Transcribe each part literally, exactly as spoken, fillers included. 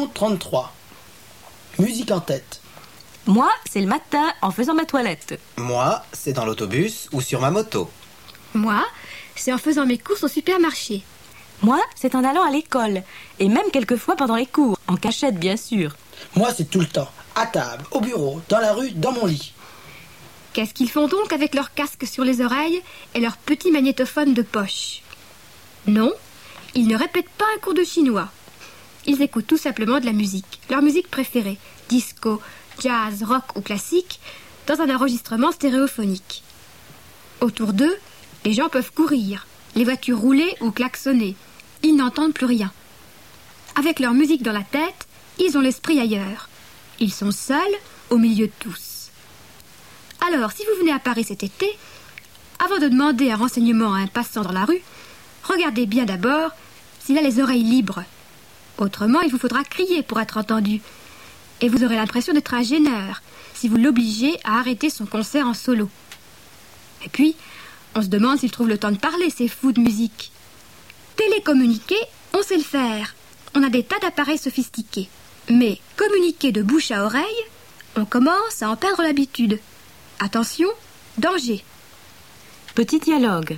Leçon trente-trois. Musique en tête. Moi, c'est le matin en faisant ma toilette. Moi, c'est dans l'autobus ou sur ma moto. Moi, c'est en faisant mes courses au supermarché. Moi, c'est en allant à l'école. Et même quelquefois pendant les cours. En cachette, bien sûr. Moi, c'est tout le temps. À table, au bureau, dans la rue, dans mon lit. Qu'est-ce qu'ils font donc avec leurs casques sur les oreilles et leurs petits magnétophones de poche? Non, ils ne répètent pas un cours de chinois. Ils écoutent tout simplement de la musique, leur musique préférée, disco, jazz, rock ou classique, dans un enregistrement stéréophonique. Autour d'eux, les gens peuvent courir, les voitures rouler ou klaxonner. Ils n'entendent plus rien. Avec leur musique dans la tête, ils ont l'esprit ailleurs. Ils sont seuls au milieu de tous. Alors, si vous venez à Paris cet été, avant de demander un renseignement à un passant dans la rue, regardez bien d'abord s'il a les oreilles libres. Autrement, il vous faudra crier pour être entendu. Et vous aurez l'impression d'être un gêneur si vous l'obligez à arrêter son concert en solo. Et puis, on se demande s'il trouve le temps de parler, ces fous de musique. Télécommuniquer, on sait le faire. On a des tas d'appareils sophistiqués. Mais communiquer de bouche à oreille, on commence à en perdre l'habitude. Attention, danger. Petit dialogue.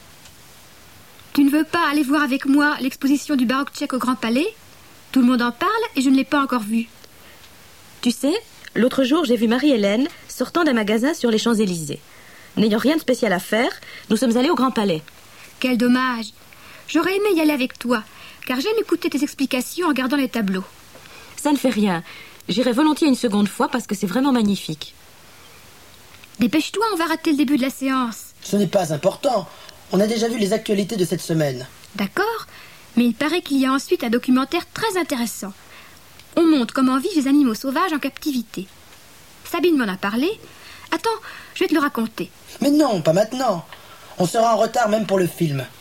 Tu ne veux pas aller voir avec moi l'exposition du baroque tchèque au Grand Palais? Tout le monde en parle et je ne l'ai pas encore vue. Tu sais, l'autre jour, j'ai vu Marie-Hélène sortant d'un magasin sur les Champs-Élysées. N'ayant rien de spécial à faire, nous sommes allés au Grand Palais. Quel dommage. J'aurais aimé y aller avec toi, car j'aime écouter tes explications en regardant les tableaux. Ça ne fait rien. J'irai volontiers une seconde fois parce que c'est vraiment magnifique. Dépêche-toi, on va rater le début de la séance. Ce n'est pas important. On a déjà vu les actualités de cette semaine. D'accord, mais il paraît qu'il y a ensuite un documentaire très intéressant. On montre comment vivent les animaux sauvages en captivité. Sabine m'en a parlé. Attends, je vais te le raconter. Mais non, pas maintenant. On sera en retard même pour le film.